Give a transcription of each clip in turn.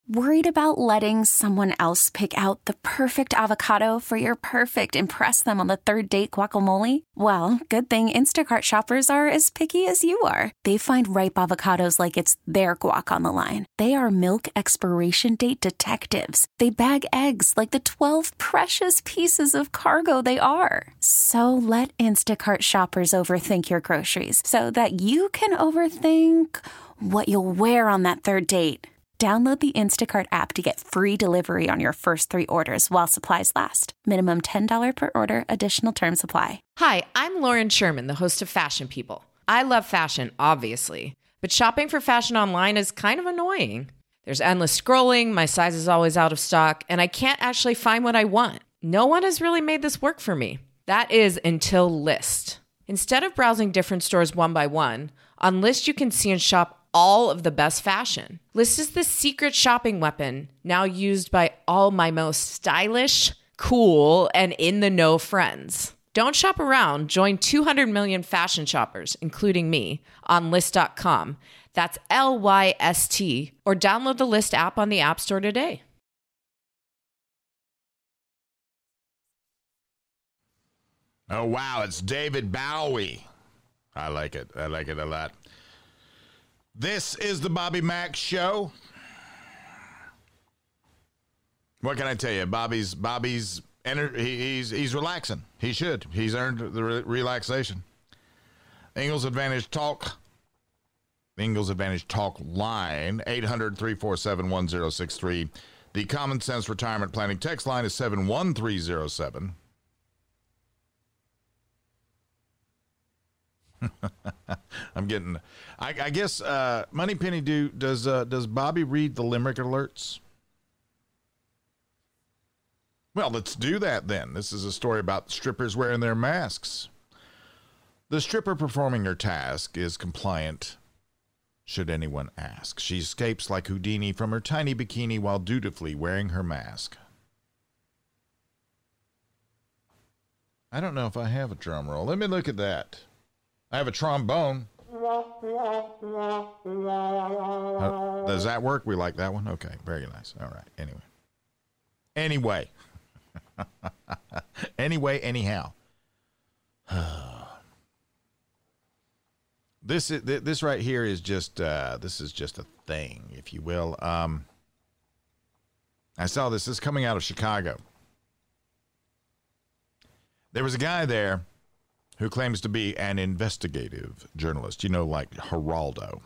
Worried about letting someone else pick out the perfect avocado for your perfect impress them on the third date guacamole? Well, good thing Instacart shoppers are as picky as you are. They find ripe avocados like it's their guac on the line. They are milk expiration date detectives. They bag eggs like the 12 precious pieces of cargo they are. So let Instacart shoppers overthink your groceries so that you can overthink what you'll wear on that third date. Download the Instacart app to get free delivery on your first 3 orders while supplies last. Minimum $10 per order. Additional terms apply. Hi, I'm Lauren Sherman, the host of Fashion People. I love fashion, obviously, but shopping for fashion online is kind of annoying. There's endless scrolling, my size is always out of stock, and I can't actually find what I want. No one has really made this work for me. That is until Lyst. Instead of browsing different stores one by one, on Lyst you can see and shop all of the best fashion. Lyst is the secret shopping weapon now used by all my most stylish, cool, and in-the-know friends. Don't shop around. Join 200 million fashion shoppers, including me, on Lyst.com. That's Lyst, or download the Lyst app on the App Store today. Oh, wow, it's David Bowie. I like it. I like it a lot. This is the Bobby Mack Show. What can I tell you? Bobby's he's relaxing. He should. He's earned the relaxation. Ingalls Advantage Talk. Ingalls Advantage Talk line, 800-347-1063. The Common Sense Retirement Planning text line is 71307. I guess Money Penny, does Bobby read the limerick alerts? Well, let's do that then. This is a story about strippers wearing their masks. The stripper performing her task is compliant, should anyone ask. She escapes like Houdini from her tiny bikini while dutifully wearing her mask. I don't know if I have a drum roll. Let me look at that. I have a trombone. Does that work? We like that one? Okay, very nice. All right, Anyway. Anyhow. This right here is just this is just a thing, if you will. I saw this is coming out of Chicago. There was a guy there who claims to be an investigative journalist, like Geraldo.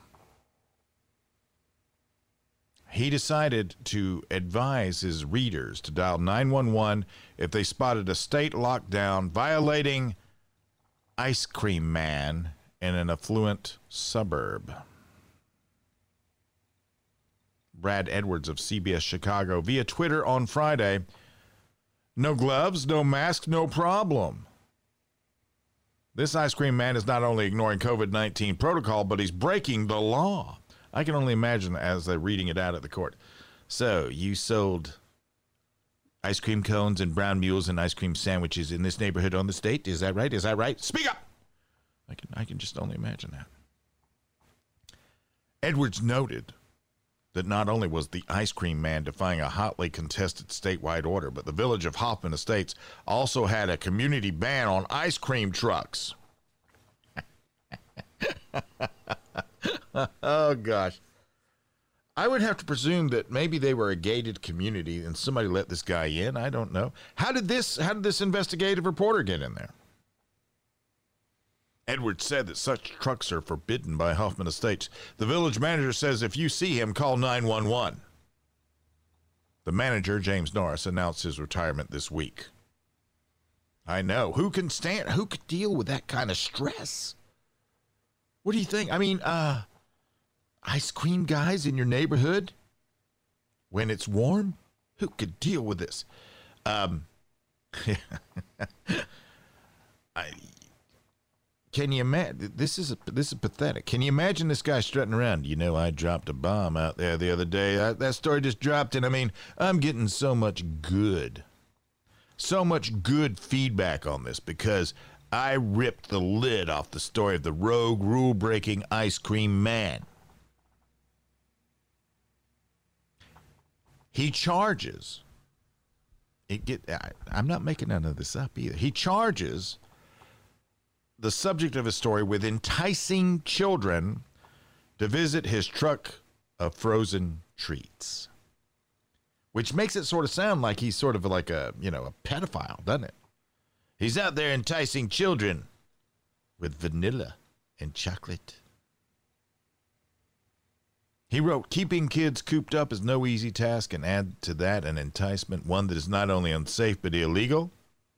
He decided to advise his readers to dial 911 if they spotted a state lockdown violating Ice Cream Man in an affluent suburb. Brad Edwards of CBS Chicago via Twitter on Friday. No gloves, no mask, no problem. This ice cream man is not only ignoring COVID-19 protocol, but he's breaking the law. I can only imagine as they're reading it out at the court. So, you sold ice cream cones and brown mules and ice cream sandwiches in this neighborhood on the state? Is that right? Is that right? Speak up! I can just only imagine that. Edwards noted that not only was the ice cream man defying a hotly contested statewide order, but the village of Hoffman Estates also had a community ban on ice cream trucks. Oh, gosh. I would have to presume that maybe they were a gated community and somebody let this guy in. I don't know. How did this investigative reporter get in there? Edwards said that such trucks are forbidden by Hoffman Estates. The village manager says if you see him, call 911. The manager, James Norris, announced his retirement this week. I know. Who could deal with that kind of stress? What do you think? I mean, ice cream guys in your neighborhood when it's warm? Who could deal with this? Can you imagine? This is pathetic. Can you imagine this guy strutting around? I dropped a bomb out there the other day. That story just dropped, and I'm getting so much good feedback on this because I ripped the lid off the story of the rogue, rule-breaking ice cream man. He charges. I'm not making none of this up either. He charges the subject of his story with enticing children to visit his truck of frozen treats, which makes it sort of sound like he's sort of like a pedophile, doesn't it? He's out there enticing children with vanilla and chocolate. He wrote, keeping kids cooped up is no easy task, and add to that an enticement, one that is not only unsafe but illegal.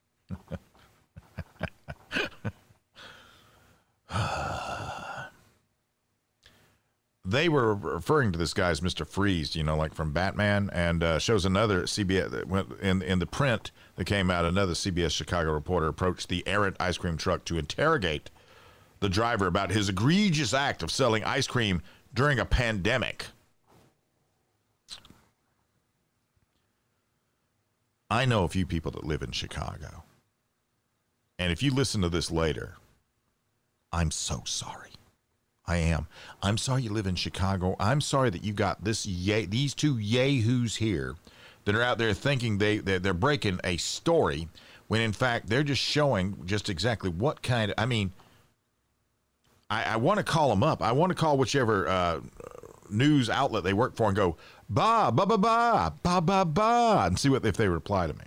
They were referring to this guy as Mr. Freeze, like from Batman, and shows another CBS, in the print that came out, another CBS Chicago reporter approached the errant ice cream truck to interrogate the driver about his egregious act of selling ice cream during a pandemic. I know a few people that live in Chicago, and if you listen to this later, I'm so sorry. I am. I'm sorry you live in Chicago. I'm sorry that you got these two yahoos here that are out there thinking they're breaking a story when in fact they're just showing just exactly what kind of, I want to call them up. I want to call whichever news outlet they work for and go, ba, ba, ba, ba, ba, ba, ba, and see if they reply to me.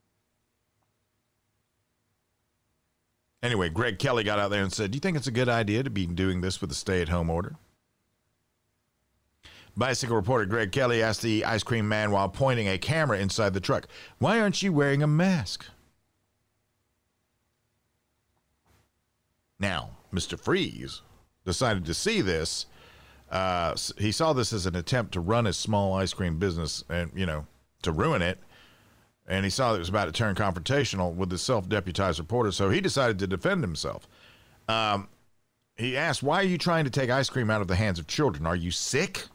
Anyway, Greg Kelly got out there and said, do you think it's a good idea to be doing this with a stay-at-home order? Bicycle reporter Greg Kelly asked the ice cream man while pointing a camera inside the truck, why aren't you wearing a mask? Now, Mr. Freeze decided to see this. He saw this as an attempt to run his small ice cream business and, to ruin it. And he saw that it was about to turn confrontational with the self-deputized reporter, so he decided to defend himself. He asked, why are you trying to take ice cream out of the hands of children? Are you sick?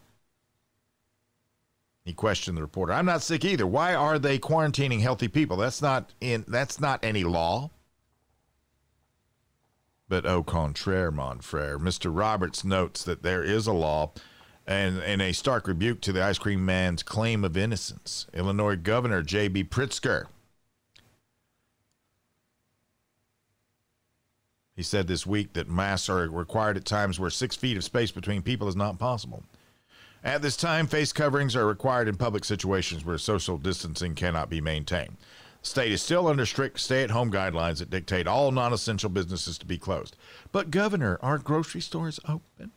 He questioned the reporter. I'm not sick either. Why are they quarantining healthy people? That's not any law. But au contraire, mon frere, Mr. Roberts notes that there is a law, and in a stark rebuke to the ice cream man's claim of innocence. Illinois Governor J.B. Pritzker, he said this week that masks are required at times where 6 feet of space between people is not possible. At this time, face coverings are required in public situations where social distancing cannot be maintained. The state is still under strict stay-at-home guidelines that dictate all non-essential businesses to be closed. But, Governor, are grocery stores open?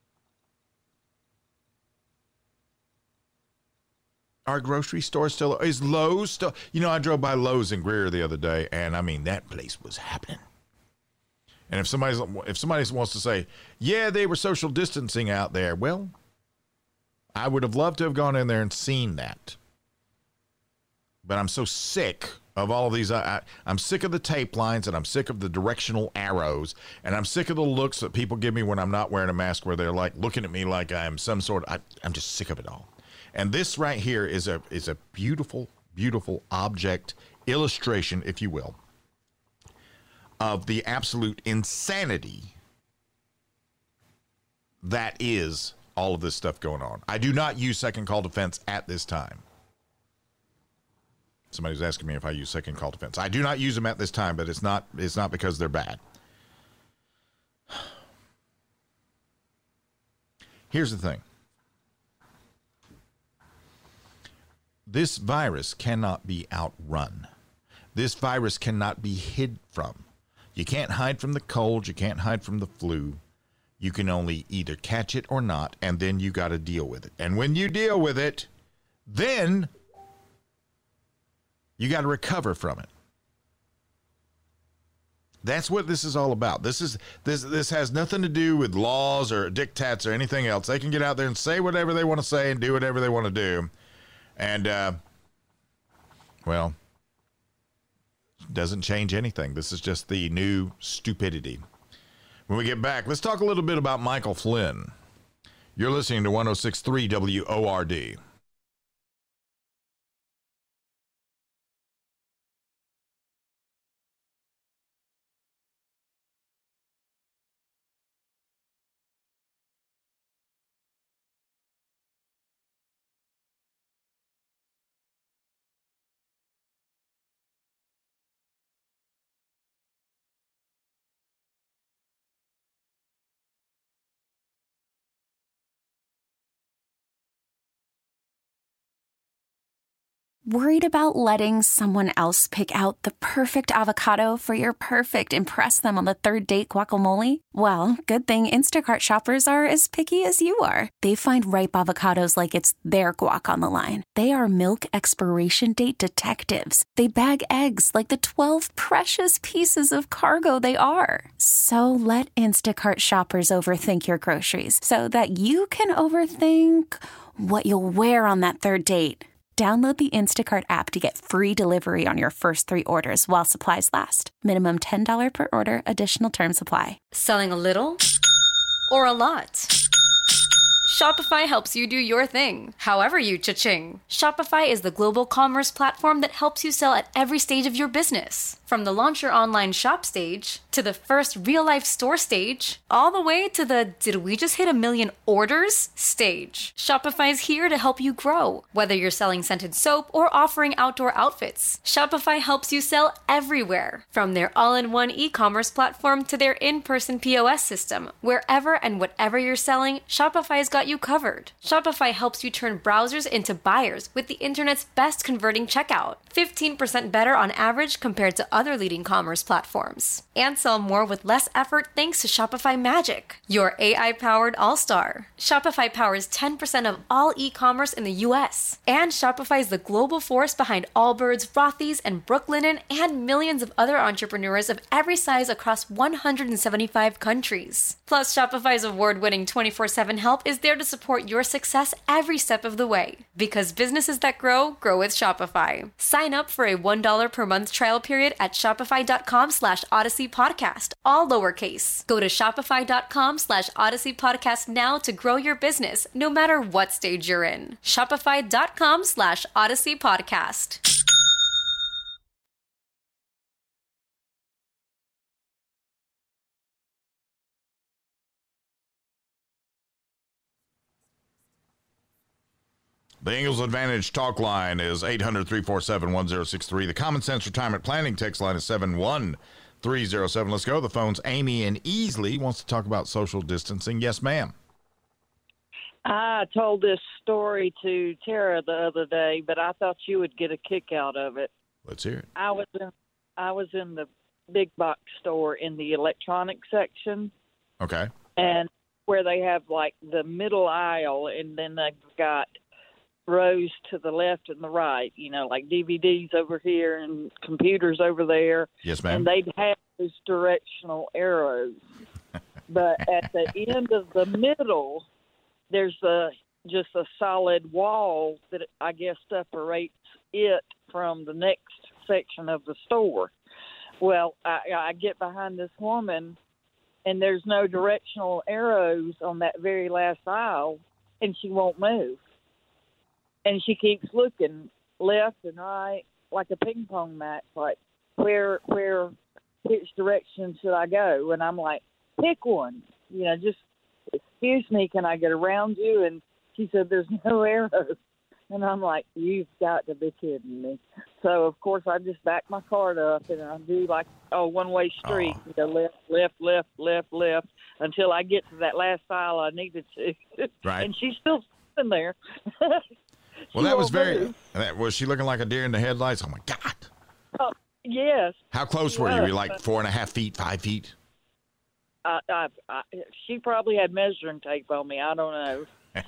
Are grocery stores still? Is Lowe's still? I drove by Lowe's in Greer the other day, and that place was happening. And if somebody wants to say, yeah, they were social distancing out there, well, I would have loved to have gone in there and seen that. But I'm so sick of all of these. I'm sick of the tape lines, and I'm sick of the directional arrows, and I'm sick of the looks that people give me when I'm not wearing a mask, where they're like looking at me like I'm some sort of. I'm just sick of it all. And this right here is a beautiful, beautiful object illustration, if you will, of the absolute insanity that is all of this stuff going on. I do not use second call defense at this time. Somebody's asking me if I use second call defense. I do not use them at this time, but it's not because they're bad. Here's the thing. This virus cannot be outrun. This virus cannot be hid from. You can't hide from the cold. You can't hide from the flu. You can only either catch it or not, and then you got to deal with it. And when you deal with it, then you got to recover from it. That's what this is all about. This has nothing to do with laws or diktats or anything else. They can get out there and say whatever they want to say and do whatever they want to do. And, well, doesn't change anything. This is just the new stupidity. When we get back, let's talk a little bit about Michael Flynn. You're listening to 106.3 WORD. Worried about letting someone else pick out the perfect avocado for your perfect impress them on the third date guacamole? Well, good thing Instacart shoppers are as picky as you are. They find ripe avocados like it's their guac on the line. They are milk expiration date detectives. They bag eggs like the 12 precious pieces of cargo they are. So let Instacart shoppers overthink your groceries so that you can overthink what you'll wear on that third date. Download the Instacart app to get free delivery on your first 3 orders while supplies last. Minimum $10 per order. Additional terms apply. Selling a little or a lot? Shopify helps you do your thing, however you cha-ching. Shopify is the global commerce platform that helps you sell at every stage of your business. From the launch your online shop stage, to the first real-life store stage, all the way to the did we just hit 1 million orders stage. Shopify's here to help you grow. Whether you're selling scented soap or offering outdoor outfits, Shopify helps you sell everywhere. From their all-in-one e-commerce platform to their in-person POS system, wherever and whatever you're selling, Shopify's got you covered. Shopify helps you turn browsers into buyers with the internet's best converting checkout. 15% better on average compared to other leading commerce platforms. And sell more with less effort thanks to Shopify Magic, your AI-powered all-star. Shopify powers 10% of all e-commerce in the US. And Shopify is the global force behind Allbirds, Rothy's, and Brooklinen, and millions of other entrepreneurs of every size across 175 countries. Plus, Shopify's award-winning 24/7 help is there to support your success every step of the way. Because businesses that grow, grow with Shopify. Sign up for a $1 per month trial period at shopify.com/Odyssey Podcast, all lowercase. Go to shopify.com/Odyssey Podcast now to grow your business, no matter what stage you're in. Shopify.com/Odyssey Podcast. The Ingalls Advantage talk line is 800-347-1063. The Common Sense Retirement Planning text line is 71307. Let's go. The phone's Amy in Easley wants to talk about social distancing. Yes, ma'am. I told this story to Tara the other day, but I thought you would get a kick out of it. Let's hear it. I was in the big box store in the electronics section. Okay. And where they have like the middle aisle, and then they've got rows to the left and the right, like DVDs over here and computers over there. Yes, ma'am. And they'd have those directional arrows. But at the end of the middle, there's just a solid wall that I guess separates it from the next section of the store. Well, I get behind this woman, and there's no directional arrows on that very last aisle, and she won't move. And she keeps looking left and right like a ping pong match, like which direction should I go? And I'm like, pick one, just excuse me, can I get around you? And she said, there's no arrows. And I'm like, you've got to be kidding me. So, of course, I just back my cart up, and I do like one-way street, left, until I get to that last aisle I needed to. Right. And she's still sitting there. Well, that was was she looking like a deer in the headlights? Oh, my God. Yes. How close were you? Were you like 4.5 feet, 5 feet? She probably had measuring tape on me. I don't know.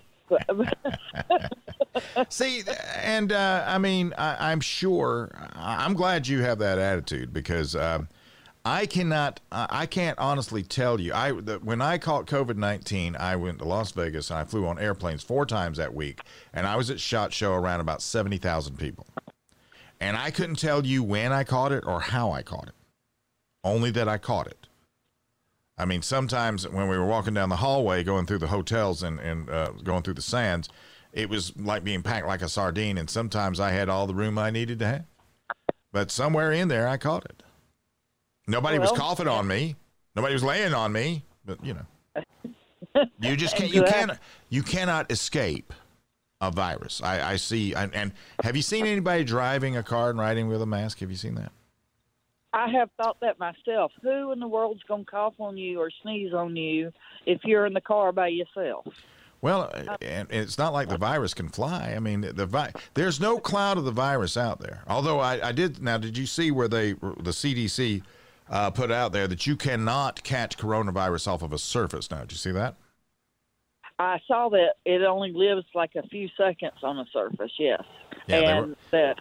See, and I'm sure, I'm glad you have that attitude, because I can't honestly tell you. When I caught COVID-19, I went to Las Vegas and I flew on airplanes 4 times that week, and I was at SHOT Show around about 70,000 people. And I couldn't tell you when I caught it or how I caught it, only that I caught it. I mean, sometimes when we were walking down the hallway, going through the hotels and going through the sands, it was like being packed like a sardine, and sometimes I had all the room I needed to have. But somewhere in there, I caught it. Nobody was coughing on me. Nobody was laying on me. But, you just can't. You cannot escape a virus. I see. And have you seen anybody driving a car and riding with a mask? Have you seen that? I have thought that myself. Who in the world's going to cough on you or sneeze on you if you're in the car by yourself? Well, and it's not like the virus can fly. I mean, there's no cloud of the virus out there. Although I did. Now, did you see where the CDC put out there that you cannot catch coronavirus off of a surface? Now, did you see that? I saw that it only lives like a few seconds on the surface. Yes, Yeah, that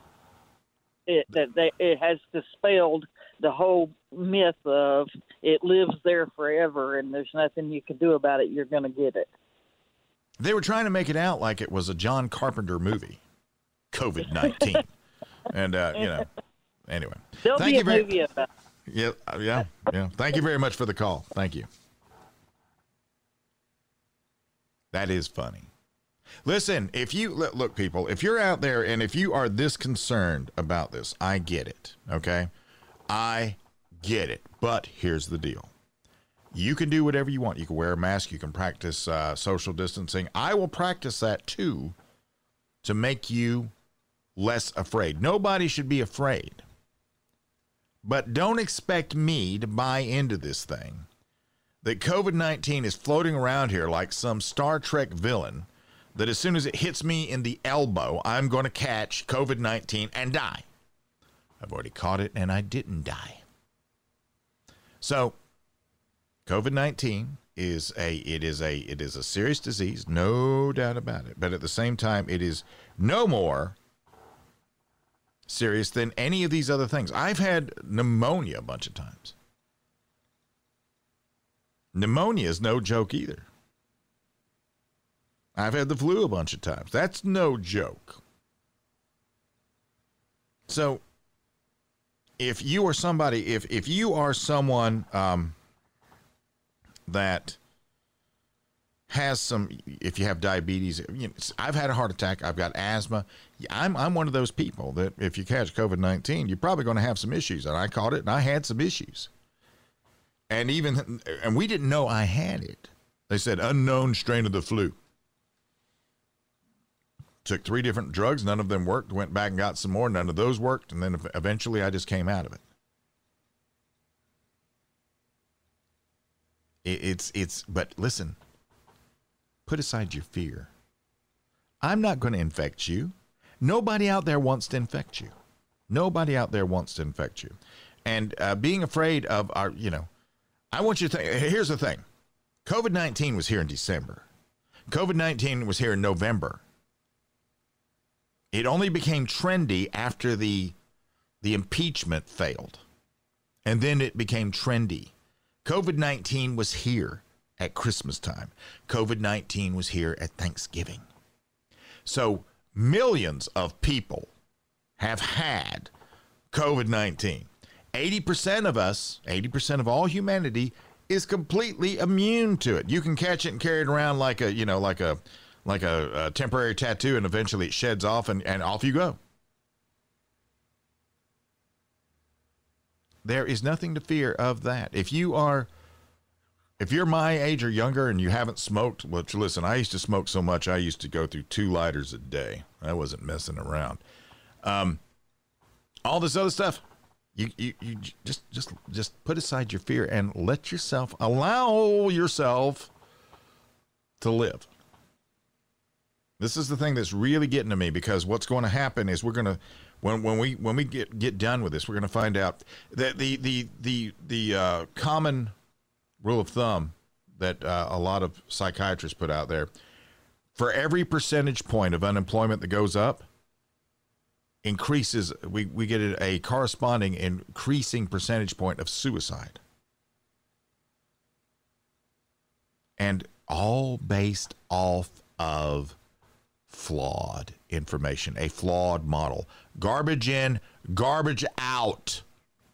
it has dispelled the whole myth of it lives there forever and there's nothing you can do about it. You're going to get it. They were trying to make it out like it was a John Carpenter movie, COVID-19, and anyway. There'll be a movie about it. Yeah. Thank you very much for the call. Thank you. That is funny. Listen, if you look, people, if you're out there and if you are this concerned about this, I get it. Okay, I get it. But here's the deal. You can do whatever you want. You can wear a mask. You can practice social distancing. I will practice that too to make you less afraid. Nobody should be afraid. But don't expect me to buy into this thing that COVID-19 is floating around here like some Star Trek villain, that as soon as it hits me in the elbow, I'm going to catch COVID-19 and die. I've already caught it and I didn't die. So COVID-19 is a serious disease, no doubt about it. But at the same time, it is no more serious than any of these other things. I've had pneumonia a bunch of times. Pneumonia is no joke either. I've had the flu a bunch of times. That's no joke. So if you are somebody, if you are someone that has some, if you have diabetes, I've had a heart attack, I've got asthma. I'm one of those people that if you catch COVID-19, you're probably going to have some issues. And I caught it and I had some issues. And we didn't know I had it. They said unknown strain of the flu. Took 3 different drugs. None of them worked. Went back and got some more. None of those worked. And then eventually I just came out of it. But listen, put aside your fear. I'm not going to infect you. Nobody out there wants to infect you. Nobody out there wants to infect you. And being afraid of I want you to think, here's the thing. COVID-19 was here in December. COVID-19 was here in November. It only became trendy after the impeachment failed. And then it became trendy. COVID-19 was here at Christmas time. COVID-19 was here at Thanksgiving. So millions of people have had COVID-19. 80% of us, 80% of all humanity is completely immune to it. You can catch it and carry it around like a temporary tattoo, and eventually it sheds off and off you go. There is nothing to fear of that. If you're my age or younger and you haven't smoked, which listen, I used to smoke so much I used to go through 2 lighters a day. I wasn't messing around. All this other stuff, you just put aside your fear and allow yourself to live. This is the thing that's really getting to me, because what's going to happen is we're going to, when we get done with this, we're going to find out that the common rule of thumb that a lot of psychiatrists put out there, for every percentage point of unemployment that goes up, increases, we get a corresponding increasing percentage point of suicide. And all based off of flawed information, a flawed model. Garbage in, garbage out.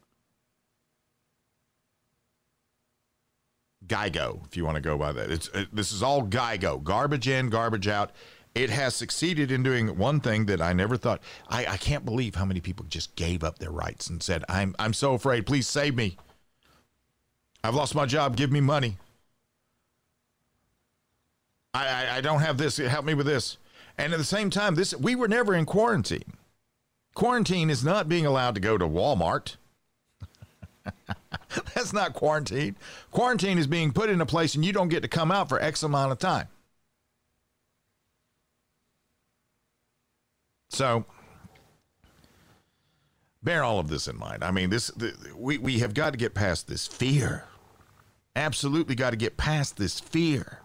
GIGO, if you want to go by that. This is all GIGO. Garbage in, garbage out. It has succeeded in doing one thing that I never thought. I can't believe how many people just gave up their rights and said, I'm so afraid. Please save me. I've lost my job. Give me money. I don't have this. Help me with this. And at the same time, we were never in quarantine. Quarantine is not being allowed to go to Walmart. That's not quarantine. Quarantine is being put in a place and you don't get to come out for X amount of time. So bear all of this in mind. I mean, we have got to get past this fear. Absolutely got to get past this fear.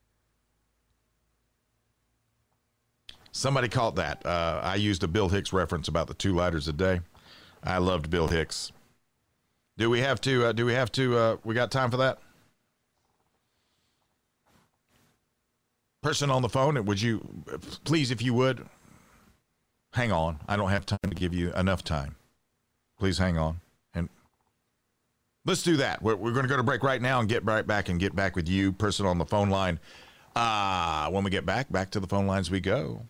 Somebody caught that. I used a Bill Hicks reference about the 2 lighters a day. I loved Bill Hicks. Do we have to, we got time for that? Person on the phone, would you, please, if you would, hang on. I don't have time to give you enough time. Please hang on. And let's do that. We're going to go to break right now and get right back with you, person on the phone line. When we get back to the phone lines we go.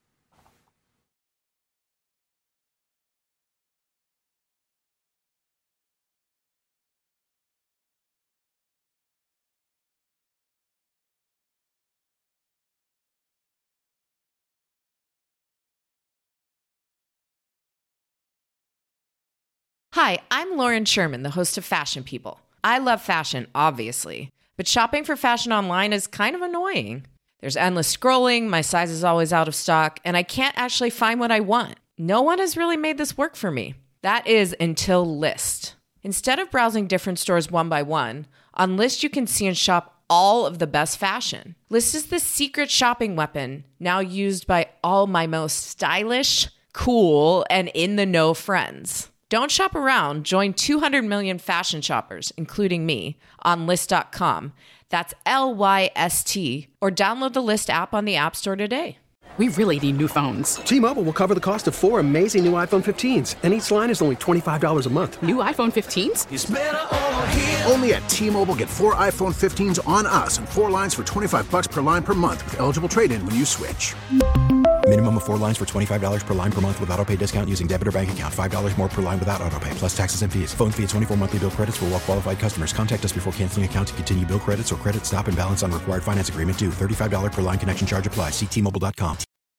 Hi, I'm Lauren Sherman, the host of Fashion People. I love fashion, obviously, but shopping for fashion online is kind of annoying. There's endless scrolling, my size is always out of stock, and I can't actually find what I want. No one has really made this work for me. That is until Lyst. Instead of browsing different stores one by one, on Lyst you can see and shop all of the best fashion. Lyst is the secret shopping weapon now used by all my most stylish, cool, and in-the-know friends. Don't shop around. Join 200 million fashion shoppers, including me, on Lyst.com. That's LYST. Or download the Lyst app on the App Store today. We really need new phones. T-Mobile will cover the cost of 4 amazing new iPhone 15s, and each line is only $25 a month. New iPhone 15s? It's better over here. Only at T-Mobile, get 4 iPhone 15s on us and 4 lines for $25 per line per month with eligible trade-in when you switch. Minimum of 4 lines for $25 per line per month with autopay discount using debit or bank account. $5 more per line without autopay, plus taxes and fees. Phone fee at 24 monthly bill credits for well-qualified customers. Contact us before canceling account to continue bill credits or credit stop and balance on required finance agreement due. $35 per line connection charge applies. See T-Mobile.com.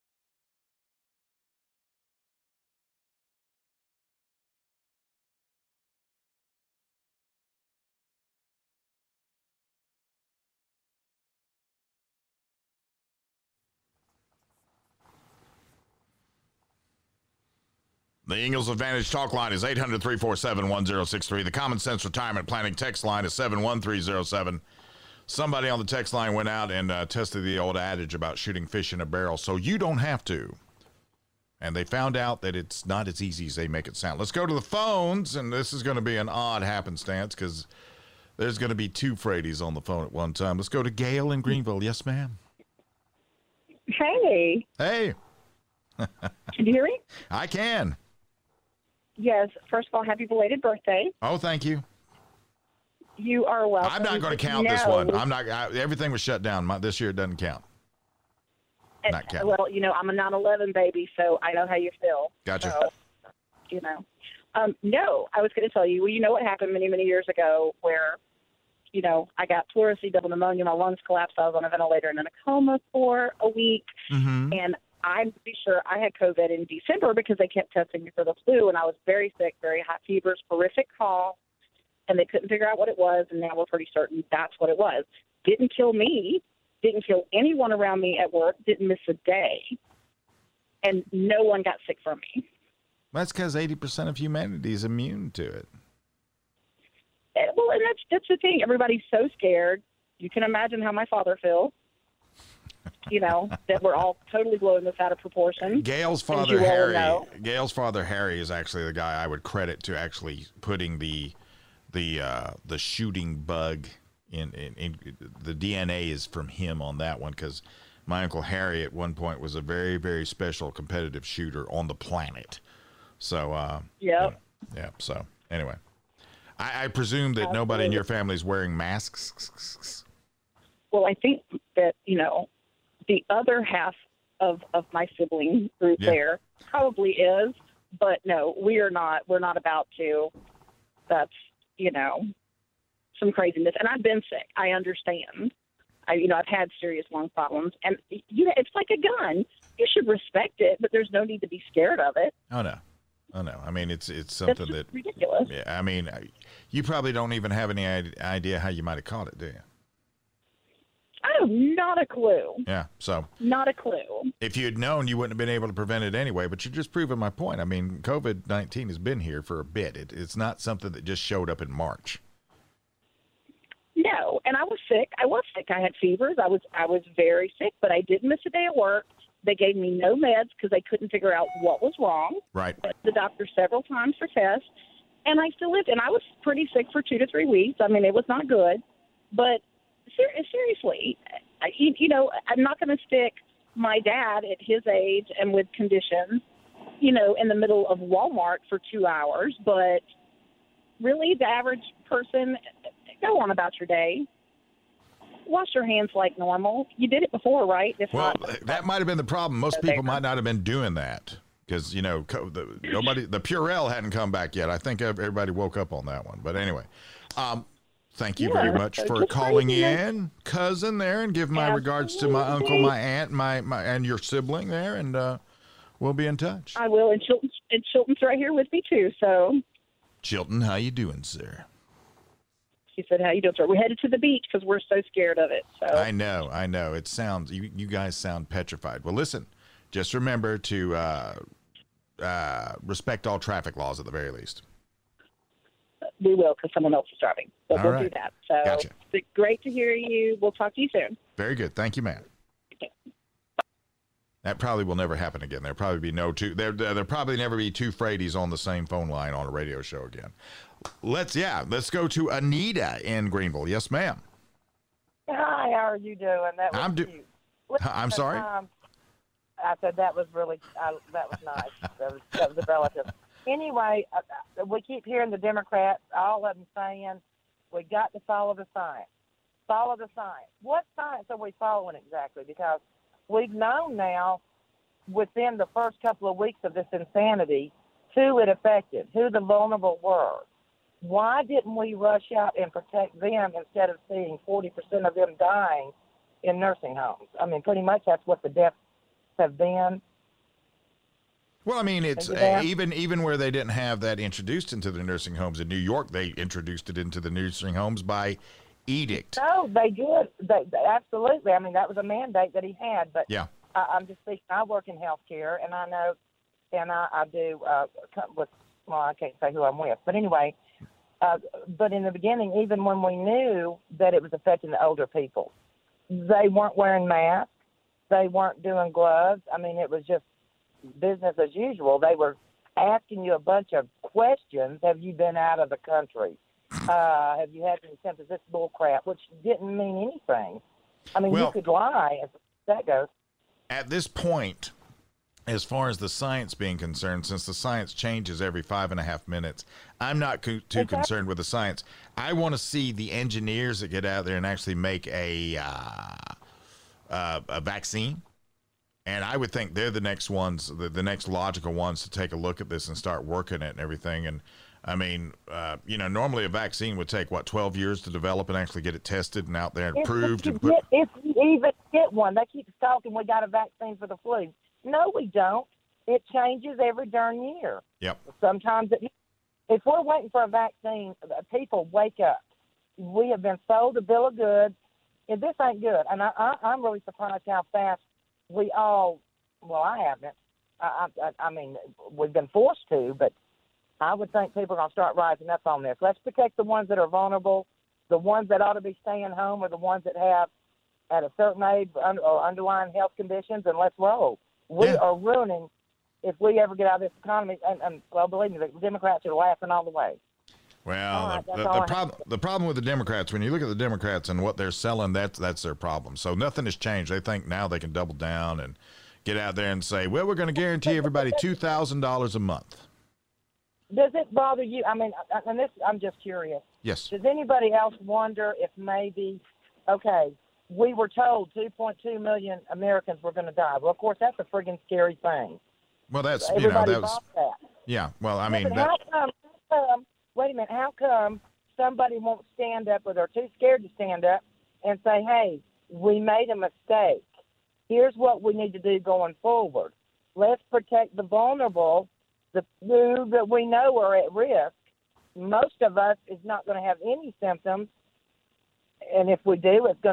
The Ingalls Advantage talk line is 800-347-1063. The Common Sense Retirement Planning text line is 71307. Somebody on the text line went out and tested the old adage about shooting fish in a barrel, so you don't have to. And they found out that it's not as easy as they make it sound. Let's go to the phones, and this is going to be an odd happenstance because there's going to be 2 Freddies on the phone at one time. Let's go to Gail in Greenville. Yes, ma'am. Hey. Hey. Can you hear me? I can. Yes. First of all, happy belated birthday. Oh, thank you. You are welcome. I'm not going to count this one. Everything was shut down. This year it doesn't count. Not count. Well, I'm a 9/11 baby, so I know how you feel. Gotcha. So, no, I was going to tell you. Well, you know what happened many, many years ago where, I got pleurisy, double pneumonia, my lungs collapsed. I was on a ventilator and in a coma for a week, and I'm pretty sure I had COVID in December because they kept testing me for the flu, and I was very sick, very high fevers, horrific cough, and they couldn't figure out what it was, and now we're pretty certain that's what it was. Didn't kill me, didn't kill anyone around me at work, didn't miss a day, and no one got sick from me. That's because 80% of humanity is immune to it. Well, and that's the thing. Everybody's so scared. You can imagine how my father feels. That we're all totally blowing this out of proportion. Gail's father Harry is actually the guy I would credit to actually putting the shooting bug in the DNA is from him on that one, because my Uncle Harry at one point was a very, very special competitive shooter on the planet. So so anyway, I presume that nobody in your family is wearing masks. Well, I think that the other half of my sibling group there probably is, but no, we're not about to. That's, some craziness. And I've been sick. I understand. I've had serious lung problems, and it's like a gun. You should respect it, but there's no need to be scared of it. Oh no. I mean, it's something that's ridiculous. Yeah. I mean, you probably don't even have any idea how you might have caught it, do you? I Oh, not a clue. Yeah, so. Not a clue. If you had known, you wouldn't have been able to prevent it anyway, but you're just proving my point. I mean, COVID-19 has been here for a bit. It's not something that just showed up in March. No, and I was sick. I had fevers. I was very sick, but I didn't miss a day of work. They gave me no meds because they couldn't figure out what was wrong. Right. The doctor several times for tests, and I still lived. And I was pretty sick for 2 to 3 weeks. I mean, it was not good. But seriously, I'm not going to stick my dad at his age and with conditions, in the middle of Walmart for 2 hours. But really, the average person, go on about your day. Wash your hands like normal. You did it before, right? That might have been the problem. Most people might not have been doing that because, the Purell hadn't come back yet. I think everybody woke up on that one. But anyway, thank you very much for calling in, cousin there, and give my regards to my uncle, my aunt, and your sibling there, and we'll be in touch. I will, and Chilton's right here with me too. So, Chilton, how you doing, sir? She said, "How you doing, sir? We're headed to the beach because we're so scared of it." So I know. It sounds you guys sound petrified. Well, listen, just remember to respect all traffic laws at the very least. We will, because someone else is driving. But all we'll right. do that. So Gotcha. It's great to hear you. We'll talk to you soon. Very good. Thank you, ma'am. Okay. That probably will never happen again. There'll probably be there'll probably never be two Fradies on the same phone line on a radio show again. Let's go to Anita in Greenville. Yes, ma'am. Hi, how are you doing? That was cute. I'm sorry? I said that was really, that was nice. That was a relative. Anyway, we keep hearing the Democrats, all of them saying, we got to follow the science. Follow the science. What science are we following exactly? Because we've known now, within the first couple of weeks of this insanity, who it affected, who the vulnerable were. Why didn't we rush out and protect them instead of seeing 40% of them dying in nursing homes? I mean, pretty much that's what the deaths have been. Well, I mean, it's even where they didn't have that introduced into the nursing homes in New York, they introduced it into the nursing homes by edict. No, they did. They absolutely. I mean, that was a mandate that he had. But yeah, I'm just speaking. I work in healthcare, and I know, and I do with. Well, I can't say who I'm with, but anyway. But in the beginning, even when we knew that it was affecting the older people, they weren't wearing masks. They weren't doing gloves. I mean, it was just business as usual. They were asking you a bunch of questions. Have you been out of the country? Have you had any symptoms? This bull crap, which didn't mean anything. I mean, you could lie as that goes. At this point, as far as the science being concerned, since the science changes every 5.5 minutes, I'm not too concerned with the science. I want to see the engineers that get out there and actually make a vaccine. And I would think they're the next ones, the next logical ones to take a look at this and start working it and everything. And I mean, normally a vaccine would take 12 years to develop and actually get it tested and out there and proved. If you even get one, they keep talking. We got a vaccine for the flu. No, we don't. It changes every darn year. Yep. Sometimes, if we're waiting for a vaccine, people wake up. We have been sold a bill of goods, and this ain't good. And I'm really surprised how fast we all. Well, I haven't. I mean, we've been forced to, but I would think people are going to start rising up on this. Let's protect the ones that are vulnerable. The ones that ought to be staying home are the ones that have, at a certain age, or underlying health conditions, and let's roll. We are ruining, if we ever get out of this economy, and well, believe me, the Democrats are laughing all the way. Well, the problem with the Democrats, when you look at the Democrats and what they're selling, that's their problem. So nothing has changed. They think now they can double down and get out there and say, well, we're going to guarantee everybody $2,000 a month. Does it bother you? I mean, and this, I'm just curious. Yes. Does anybody else wonder if maybe, okay, we were told 2.2 million Americans were going to die. Well, of course, that's a friggin' scary thing. Well, that's, everybody that was, that. Yeah, well, I mean. How come, wait a minute, how come somebody won't stand up or they're too scared to stand up and say, hey, we made a mistake. Here's what we need to do going forward. Let's protect the vulnerable, the few that we know are at risk. Most of us is not going to have any symptoms. And if we do, it's going to be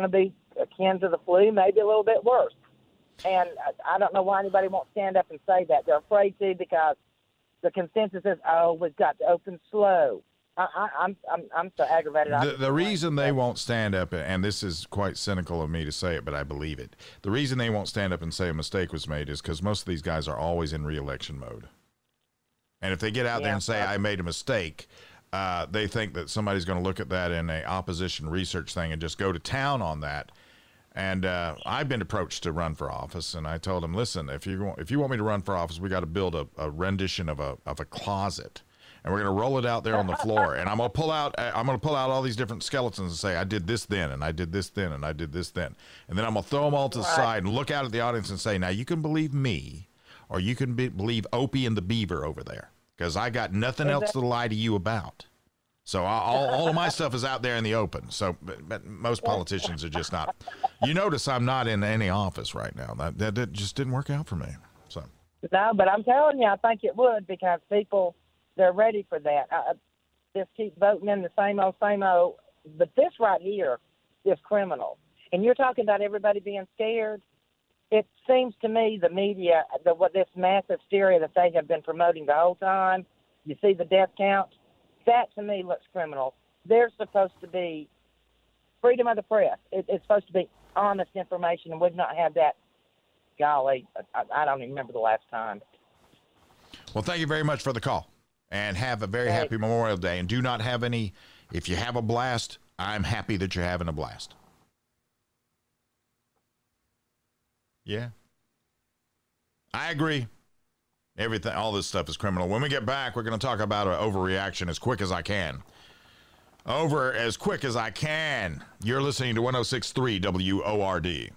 akin to the flu, maybe a little bit worse. And I don't know why anybody won't stand up and say that. They're afraid to because the consensus is, oh, we've got to open slow. I'm so aggravated. The reason they won't stand up, and this is quite cynical of me to say it, but I believe it. The reason they won't stand up and say a mistake was made is because most of these guys are always in re-election mode. And if they get out there and say, I made a mistake, they think that somebody's going to look at that in a opposition research thing and just go to town on that. And I've been approached to run for office, and I told them, listen, if you want me to run for office, we got to build a rendition of a closet. And we're going to roll it out there on the floor. And I'm going to pull out all these different skeletons and say, I did this then, and I did this then, and I did this then. And then I'm going to throw them all to the side and look out at the audience and say, now you can believe me, or you can believe Opie and the Beaver over there, because I got nothing else to lie to you about. So all of my stuff is out there in the open. So but most politicians are just not. You notice I'm not in any office right now. That just didn't work out for me. So no, but I'm telling you, I think it would, because people, they're ready for that. Just keep voting in the same old, same old. But this right here is criminal. And you're talking about everybody being scared. It seems to me the media, this massive hysteria that they have been promoting the whole time, you see the death count, that to me looks criminal. There's supposed to be freedom of the press. It's supposed to be honest information, and we've not had that. Golly, I don't even remember the last time. Well, thank you very much for the call, and have a very happy Memorial Day. And do not have any, if you have a blast, I'm happy that you're having a blast. Yeah. I agree. Everything, all this stuff is criminal. When we get back, we're going to talk about an overreaction as quick as I can. Over as quick as I can. You're listening to 106.3 WORD.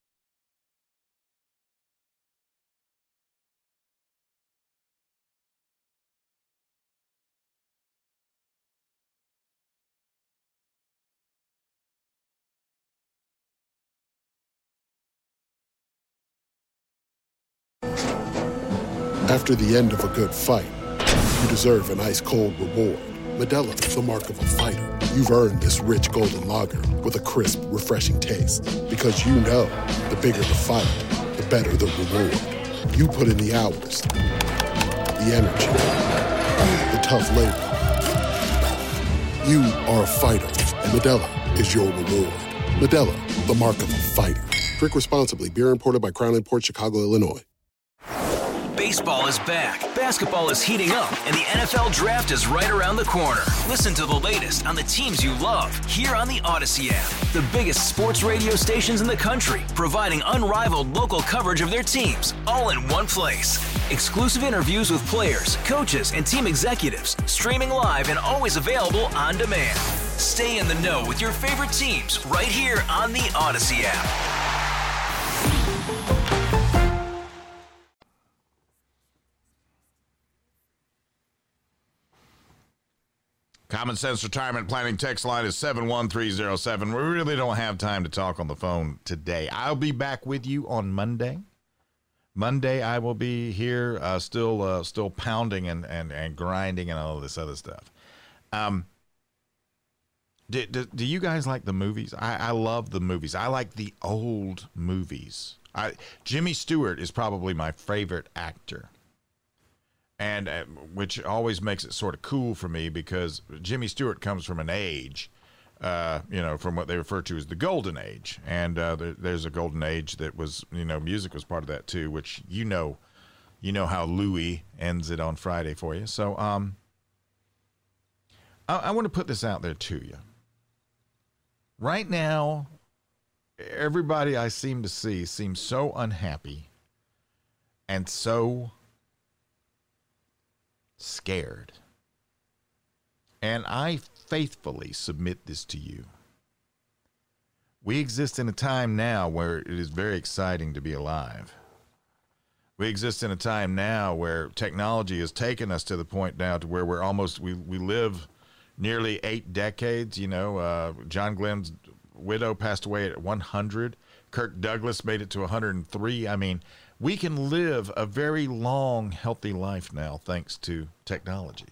After the end of a good fight, you deserve an ice-cold reward. Modelo is the mark of a fighter. You've earned this rich golden lager with a crisp, refreshing taste. Because you know, the bigger the fight, the better the reward. You put in the hours, the energy, the tough labor. You are a fighter, and Modelo is your reward. Modelo, the mark of a fighter. Drink responsibly. Beer imported by Crown Imports, Chicago, Illinois. Baseball is back, basketball is heating up, and the NFL Draft is right around the corner. Listen to the latest on the teams you love here on the Odyssey app. The biggest sports radio stations in the country, providing unrivaled local coverage of their teams, all in one place. Exclusive interviews with players, coaches, and team executives, streaming live and always available on demand. Stay in the know with your favorite teams right here on the Odyssey app. Common Sense Retirement Planning text line is 71307. We really don't have time to talk on the phone today. I'll be back with you on Monday. Monday I will be here still pounding and grinding and all of this other stuff. Do you guys like the movies? I love the movies. I like the old movies. Jimmy Stewart is probably my favorite actor. And which always makes it sort of cool for me, because Jimmy Stewart comes from an age, from what they refer to as the golden age. And there's a golden age that was, music was part of that too, which you know how Louis ends it on Friday for you. So I want to put this out there to you. Right now, everybody I seem to see seems so unhappy and so scared. And I faithfully submit this to you. We exist in a time now where it is very exciting to be alive. We exist in a time now where technology has taken us to the point now to where we live nearly 8 decades. John Glenn's widow passed away at 100. Kirk Douglas made it to 103. I mean, we can live a very long, healthy life now thanks to technology.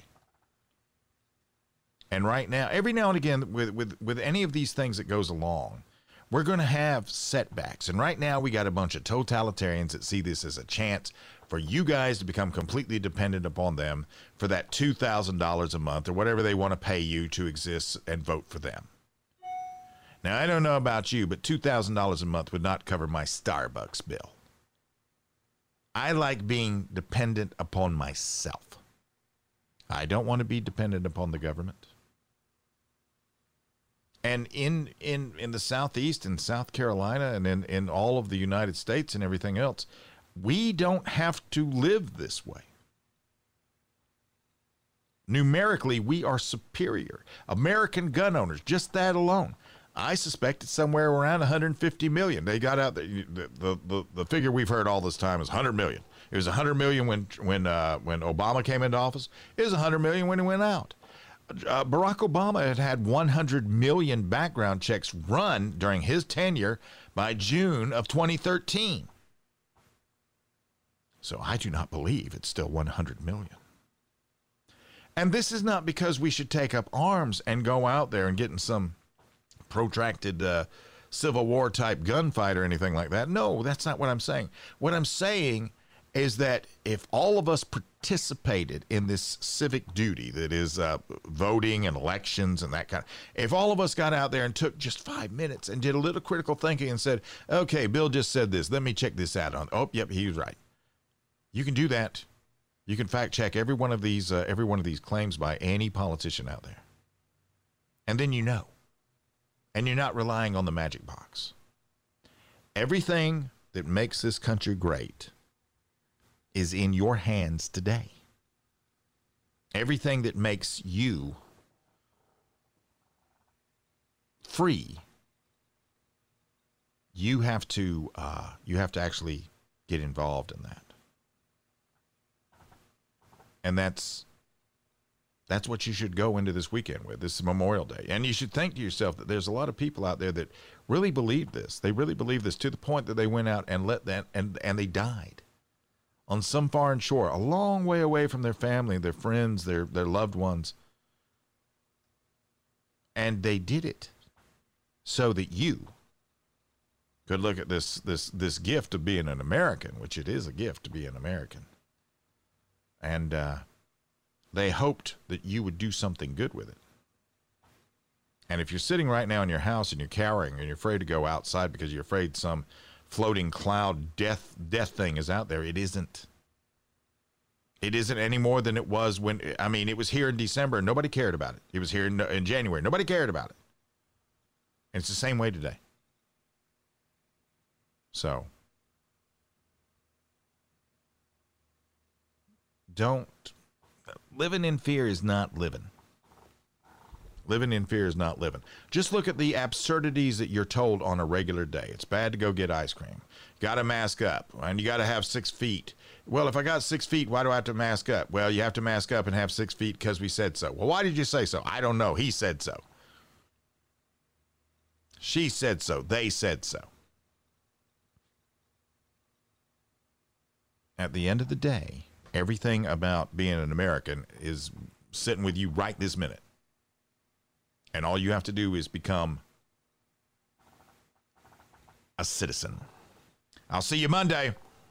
And right now, every now and again, with any of these things that goes along, We're going to have setbacks. And right now we got a bunch of totalitarians that see this as a chance for you guys to become completely dependent upon them for that $2,000 a month or whatever they want to pay you to exist and vote for them. Now, I don't know about you, but $2,000 a month would not cover my Starbucks bill. I like being dependent upon myself. I don't want to be dependent upon the government. And in the Southeast and South Carolina and in all of the United States and everything else, we don't have to live this way. Numerically, we are superior. American gun owners, just that alone, I suspect it's somewhere around 150 million. They got out the figure we've heard all this time is 100 million. It was 100 million when Obama came into office. It was 100 million when he went out. Barack Obama had 100 million background checks run during his tenure by June of 2013. So I do not believe it's still 100 million. And this is not because we should take up arms and go out there and get in some protracted Civil War type gunfight or anything like that. No, that's not what I'm saying. What I'm saying is that if all of us participated in this civic duty that is voting and elections and that kind of, if all of us got out there and took just 5 minutes and did a little critical thinking and said, okay, Bill just said this, let me check this out on, oh, yep, he was right. You can do that. You can fact check every one of these claims by any politician out there. And then you know. And you're not relying on the magic box. Everything that makes this country great is in your hands today. Everything that makes you free, you have to actually get involved in that. And that's what you should go into this weekend with. This is Memorial Day. And you should think to yourself that there's a lot of people out there that really believe this. They really believe this to the point that they went out and let that, and they died on some foreign shore, a long way away from their family, their friends, their loved ones. And they did it so that you could look at this gift of being an American, which it is a gift to be an American. And they hoped that you would do something good with it. And if you're sitting right now in your house and you're cowering and you're afraid to go outside because you're afraid some floating cloud death thing is out there, it isn't. It isn't any more than it was when, I mean, it was here in December and nobody cared about it. It was here in January. Nobody cared about it. And it's the same way today. So, living in fear is not living. Living in fear is not living. Just look at the absurdities that you're told on a regular day. It's bad to go get ice cream. Got to mask up, and you got to have 6 feet. Well, if I got 6 feet, why do I have to mask up? Well, you have to mask up and have 6 feet because we said so. Well, why did you say so? I don't know. He said so. She said so. They said so. At the end of the day, everything about being an American is sitting with you right this minute. And all you have to do is become a citizen. I'll see you Monday.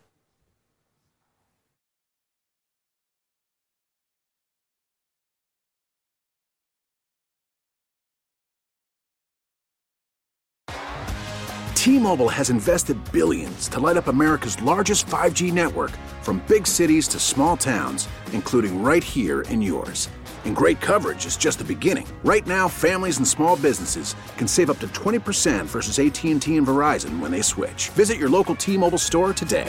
T-Mobile has invested billions to light up America's largest 5G network, from big cities to small towns, including right here in yours. And great coverage is just the beginning. Right now, families and small businesses can save up to 20% versus AT&T and Verizon when they switch. Visit your local T-Mobile store today.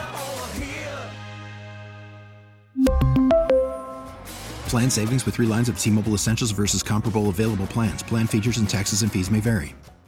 Plan savings with 3 lines of T-Mobile Essentials versus comparable available plans. Plan features and taxes and fees may vary.